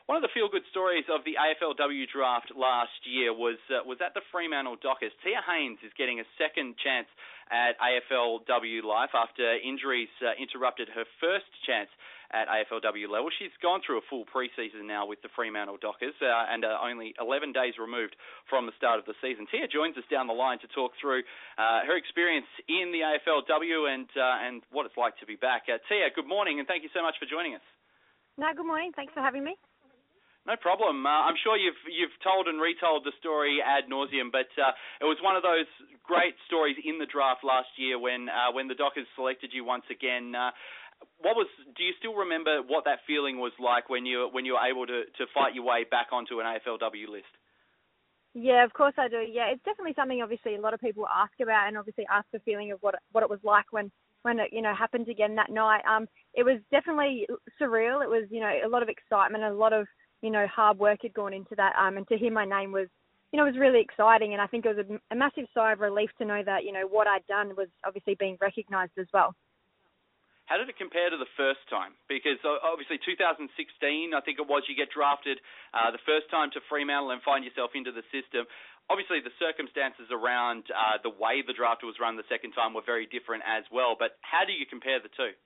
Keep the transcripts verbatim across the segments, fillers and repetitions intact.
One of the feel-good stories of the A F L W draft last year was uh, was at the Fremantle Dockers. Tia Haynes is getting a second chance at A F L W life after injuries uh, interrupted her first chance at A F L W level. She's gone through a full pre-season now with the Fremantle Dockers uh, and uh, only eleven days removed from the start of the season. Tia joins us down the line to talk through uh, her experience in the A F L W and uh, and what it's like to be back. Uh, Tia, good morning and thank you so much for joining us. No, good morning. Thanks for having me. No problem. Uh, I'm sure you've you've told and retold the story ad nauseum, but uh, it was one of those great stories in the draft last year when uh, when the Dockers selected you once again. Uh, what was? Do you still remember what that feeling was like when you when you were able to, to fight your way back onto an A F L W list? Yeah, of course I do. Yeah, it's definitely something obviously a lot of people ask about, and obviously ask the feeling of what it, what it was like when. when it, you know, happened again that night. Um, it was definitely surreal. It was, you know, a lot of excitement, a lot of, you know, hard work had gone into that. Um, and to hear my name was, you know, was really exciting. And I think it was a, a massive sigh of relief to know that, you know, what I'd done was obviously being recognised as well. How did it compare to the first time? Because obviously two thousand sixteen, I think it was, you get drafted uh, the first time to Fremantle and find yourself into the system. Obviously, the circumstances around uh, the way the draft was run the second time were very different as well. But how do you compare the two?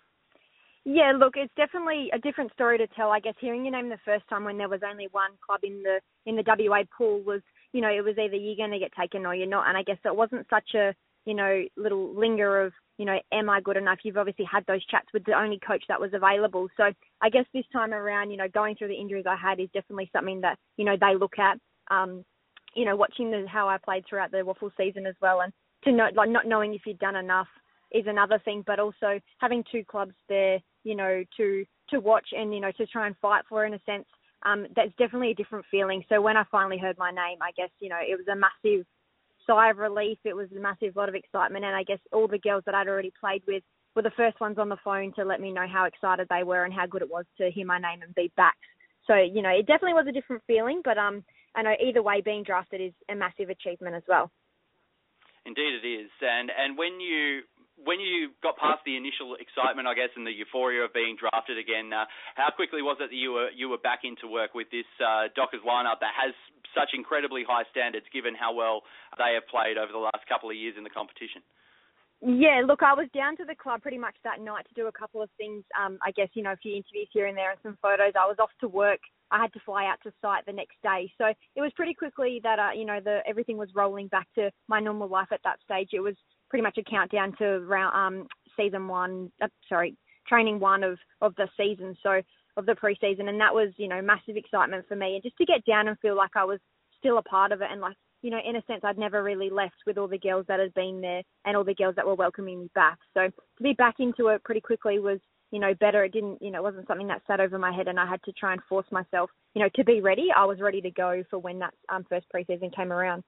Yeah, look, it's definitely a different story to tell. I guess hearing your name the first time when there was only one club in the in the W A pool was, you know, it was either you're going to get taken or you're not. And I guess it wasn't such a, you know, little linger of, you know, am I good enough? You've obviously had those chats with the only coach that was available. So I guess this time around, you know, going through the injuries I had is definitely something that, you know, they look at. Um, you know, watching the, how I played throughout the waffle season as well, and to know, like, not knowing if you'd done enough is another thing, but also having two clubs there, you know, to to watch and, you know, to try and fight for in a sense, um, that's definitely a different feeling. So when I finally heard my name, I guess, you know, it was a massive sigh of relief. It was a massive lot of excitement, and I guess all the girls that I'd already played with were the first ones on the phone to let me know how excited they were and how good it was to hear my name and be back. So, you know, it definitely was a different feeling, but um, I know either way being drafted is a massive achievement as well. Indeed it is. And and when you when you got past the initial excitement, I guess, and the euphoria of being drafted again, uh, how quickly was it that you were you were back into work with this uh, Dockers lineup that has such incredibly high standards given how well they have played over the last couple of years in the competition? Yeah, look, I was down to the club pretty much that night to do a couple of things. Um, I guess, you know, a few interviews here and there and some photos. I was off to work. I had to fly out to site the next day. So it was pretty quickly that, uh, you know, the everything was rolling back to my normal life at that stage. It was pretty much a countdown to round, um, season one, uh, sorry, training one of, of the season, so of the preseason. And that was, you know, massive excitement for me. And just to get down and feel like I was still a part of it and like, you know, in a sense, I'd never really left with all the girls that had been there and all the girls that were welcoming me back. So to be back into it pretty quickly was, you know, better. It didn't, you know, it wasn't something that sat over my head and I had to try and force myself, you know, to be ready. I was ready to go for when that um, first preseason came around.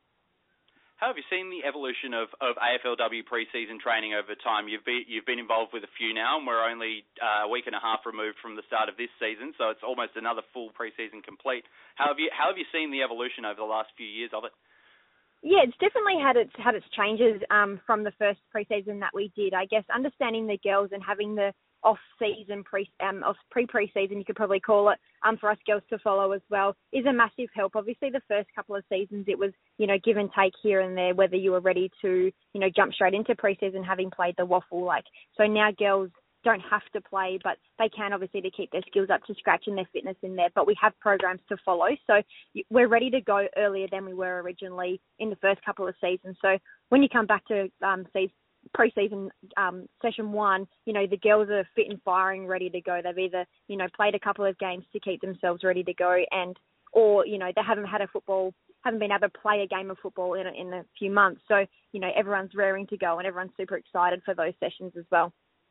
How have you seen the evolution of, of A F L W preseason training over time? You've been you've been involved with a few now, and we're only uh, a week and a half removed from the start of this season, so it's almost another full preseason complete. How have you how have you seen the evolution over the last few years of it? Yeah, it's definitely had its had its changes um, from the first preseason that we did. I guess understanding the girls and having the off-season, pre um, off pre-preseason, you could probably call it, um, for us girls to follow as well, is a massive help. Obviously, the first couple of seasons, it was, you know, give and take here and there, whether you were ready to, you know, jump straight into preseason having played the waffle. Like, so now girls don't have to play, but they can obviously to keep their skills up to scratch and their fitness in there. But we have programs to follow. So we're ready to go earlier than we were originally in the first couple of seasons. So when you come back to um, season, pre-season um, session one, you know, the girls are fit and firing, ready to go. They've either, you know, played a couple of games to keep themselves ready to go and, or, you know, they haven't had a football, haven't been able to play a game of football in a, in a few months. So, you know, everyone's raring to go and everyone's super excited for those sessions as well.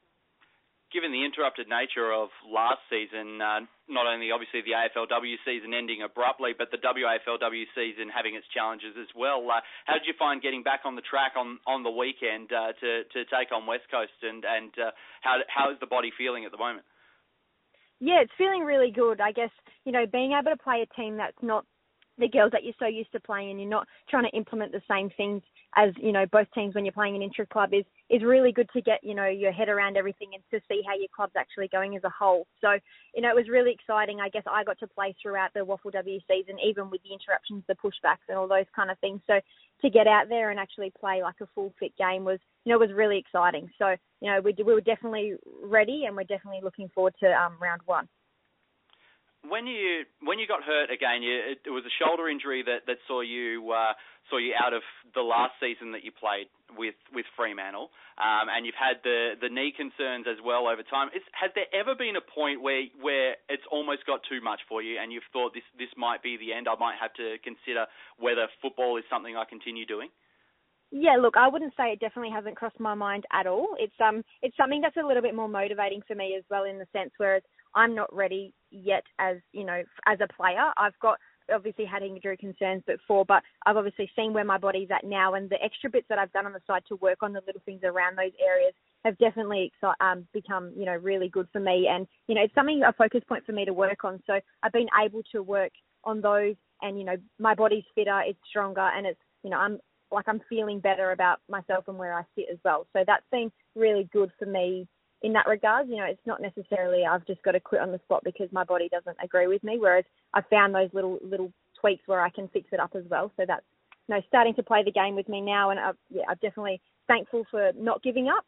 Given the interrupted nature of last season, uh, not only obviously the A F L W season ending abruptly, but the W A F L W season having its challenges as well, uh, how did you find getting back on the track on, on the weekend uh, to, to take on West Coast, and, and uh, how, how is the body feeling at the moment? Yeah, it's feeling really good. I guess, you know, being able to play a team that's not the girls that you're so used to playing, and you're not trying to implement the same things as, you know, both teams when you're playing an intra-club is, is really good to get, you know, your head around everything and to see how your club's actually going as a whole. So, you know, it was really exciting. I guess I got to play throughout the W A F L W season, even with the interruptions, the pushbacks and all those kind of things. So to get out there and actually play like a full fit game was, you know, was really exciting. So, you know, we, we were definitely ready, and we're definitely looking forward to um, round one. When you when you got hurt again, you, it, it was a shoulder injury that, that saw you uh, saw you out of the last season that you played with, with Fremantle, um, and you've had the, the knee concerns as well over time. Is, has there ever been a point where where it's almost got too much for you, and you've thought this this might be the end? I might have to consider whether football is something I continue doing. Yeah, look, I wouldn't say it definitely hasn't crossed my mind at all. It's um, it's something that's a little bit more motivating for me as well, in the sense where I'm not ready yet as, you know, as a player. I've got obviously had injury concerns before, but I've obviously seen where my body's at now, and the extra bits that I've done on the side to work on the little things around those areas have definitely um, become, you know, really good for me. And, you know, it's something, a focus point for me to work on. So I've been able to work on those, and, you know, my body's fitter, it's stronger, and it's, you know, I'm like I'm feeling better about myself and where I sit as well. So that's been really good for me in that regard. You know, it's not necessarily I've just got to quit on the spot because my body doesn't agree with me, whereas I found those little little tweaks where I can fix it up as well. So that's, you know, starting to play the game with me now, and I've, yeah, I'm definitely thankful for not giving up.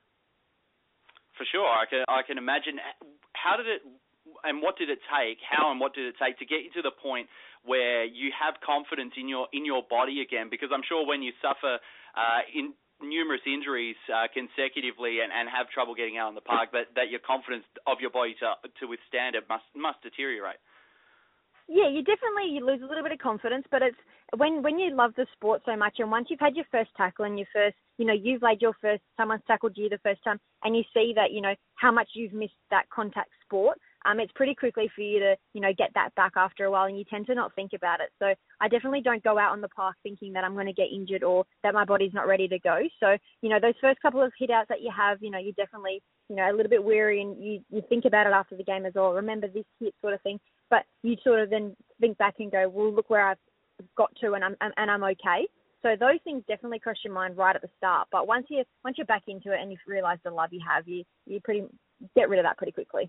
For sure, I can I can imagine. How did it and what did it take? How and what did it take to get you to the point where you have confidence in your in your body again? Because I'm sure when you suffer uh, in numerous injuries uh, consecutively and, and have trouble getting out on the park, that, that your confidence of your body to to withstand it must must deteriorate. Yeah, you definitely you lose a little bit of confidence, but it's when when you love the sport so much, and once you've had your first tackle and your first, you know, you've laid your first, someone's tackled you the first time, and you see that, you know, how much you've missed that contact sport. Um, it's pretty quickly for you to, you know, get that back after a while, and you tend to not think about it. So I definitely don't go out on the park thinking that I'm going to get injured or that my body's not ready to go. So, you know, those first couple of hit outs that you have, you know, you're definitely, you know, a little bit weary, and you, you think about it after the game as well. Remember this hit sort of thing. But you sort of then think back and go, well, look where I've got to, and I'm and I'm okay. So those things definitely cross your mind right at the start. But once you once you're back into it and you've realised the love you have, you you pretty get rid of that pretty quickly.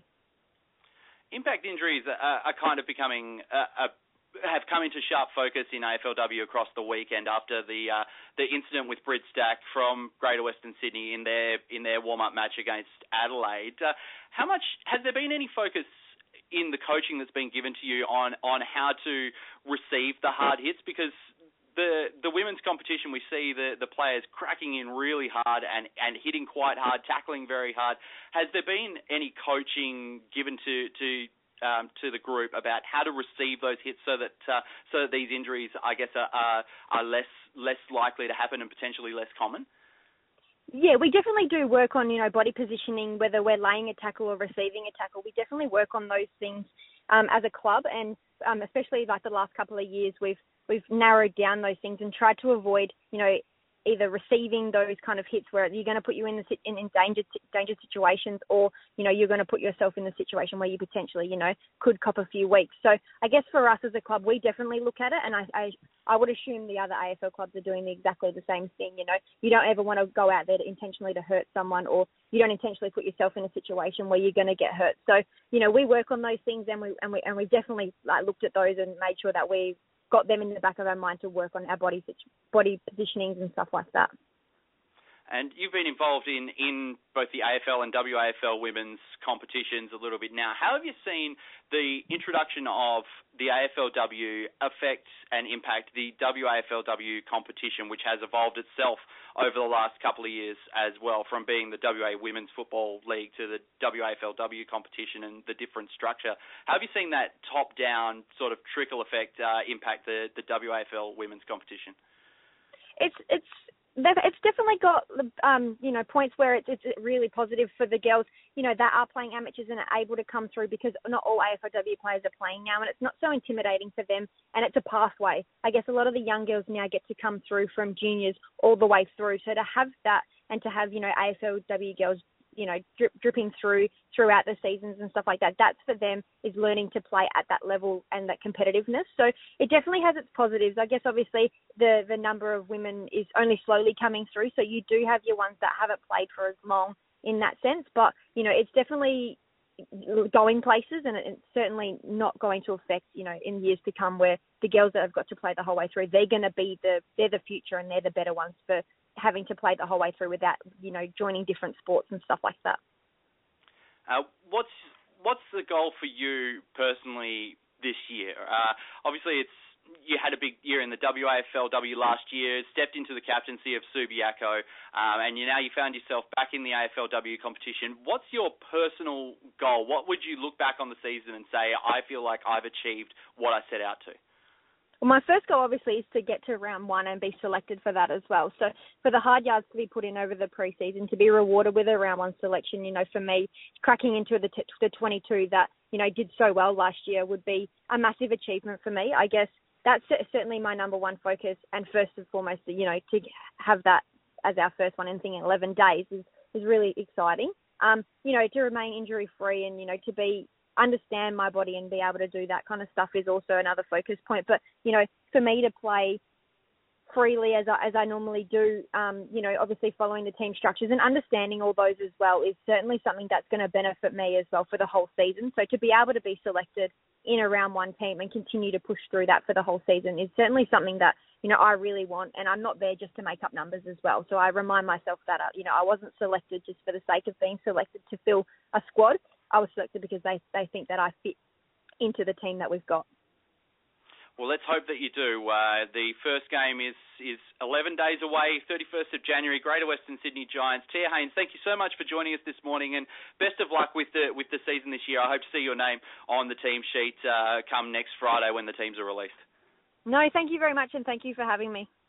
Impact injuries are, are kind of becoming uh, a, have come into sharp focus in A F L W across the weekend after the uh, the incident with Brit Stack from Greater Western Sydney in their in their warm up match against Adelaide. Uh, how much has there been any focus in the coaching that's been given to you on, on how to receive the hard hits? Because the the women's competition, we see the, the players cracking in really hard and, and hitting quite hard, tackling very hard. Has there been any coaching given to to um, to the group about how to receive those hits so that uh, so that these injuries, I guess, are, are are less less likely to happen and potentially less common? Yeah, we definitely do work on, you know, body positioning, whether we're laying a tackle or receiving a tackle. We definitely work on those things um, as a club, and um, especially like the last couple of years, we've we've narrowed down those things and tried to avoid, you know, either receiving those kind of hits where you're going to put you in the in, in danger danger situations, or, you know, you're going to put yourself in the situation where you potentially, you know, could cop a few weeks. So I guess for us as a club, we definitely look at it, and I I, I would assume the other A F L clubs are doing exactly the same thing. You know, you don't ever want to go out there to intentionally to hurt someone, or you don't intentionally put yourself in a situation where you're going to get hurt. So, you know, we work on those things, and we and we and we definitely like looked at those and made sure that we got them in the back of our mind to work on our body body positionings and stuff like that. And you've been involved in, in both the A F L and W A F L women's competitions a little bit now. How have you seen the introduction of the A F L W affect and impact the W A F L W competition, which has evolved itself over the last couple of years as well, from being the W A Women's Football League to the W A F L W competition and the different structure? How have you seen that top-down sort of trickle effect uh, impact the, the W A F L women's competition? It's it's it's definitely got um, you know, points where it's, it's really positive for the girls, you know, that are playing amateurs and are able to come through, because not all A F L W players are playing now, and it's not so intimidating for them, and it's a pathway. I guess a lot of the young girls now get to come through from juniors all the way through. So to have that, and to have, you know, A F L W girls you know, drip, dripping through throughout the seasons and stuff like that. That's for them is learning to play at that level and that competitiveness. So it definitely has its positives. I guess obviously the, the number of women is only slowly coming through. So you do have your ones that haven't played for as long in that sense. But, you know, it's definitely going places, and it's certainly not going to affect, you know, in years to come where the girls that have got to play the whole way through, they're going to be the, they're the future and they're the better ones for having to play the whole way through without, you know, joining different sports and stuff like that. Uh, what's, what's the goal for you personally this year? Uh, obviously it's, you had a big year in the W A F L W last year, stepped into the captaincy of Subiaco, um, and you now you found yourself back in the A F L W competition. What's your personal goal? What would you look back on the season and say, I feel like I've achieved what I set out to? Well, my first goal obviously is to get to round one and be selected for that as well. So for the hard yards to be put in over the preseason, to be rewarded with a round one selection, you know, for me, cracking into the, t- the twenty-two that, you know, did so well last year would be a massive achievement for me. I guess that's certainly my number one focus, and first and foremost, you know, to have that as our first one, anything in eleven days is, is really exciting. Um, you know, to remain injury free and, you know, to be, understand my body and be able to do that kind of stuff is also another focus point. But, you know, for me to play freely as I, as I normally do, um, you know, obviously following the team structures and understanding all those as well is certainly something that's going to benefit me as well for the whole season. So to be able to be selected in a round one team and continue to push through that for the whole season is certainly something that, you know, I really want, and I'm not there just to make up numbers as well. So I remind myself that, uh, you know, I wasn't selected just for the sake of being selected to fill a squad. I was selected because they, they think that I fit into the team that we've got. Well, let's hope that you do. Uh, the first game is, is eleven days away, thirty-first of January, Greater Western Sydney Giants. Tia Haynes, thank you so much for joining us this morning, and best of luck with the with the season this year. I hope to see your name on the team sheet uh, come next Friday when the teams are released. No, thank you very much, and thank you for having me.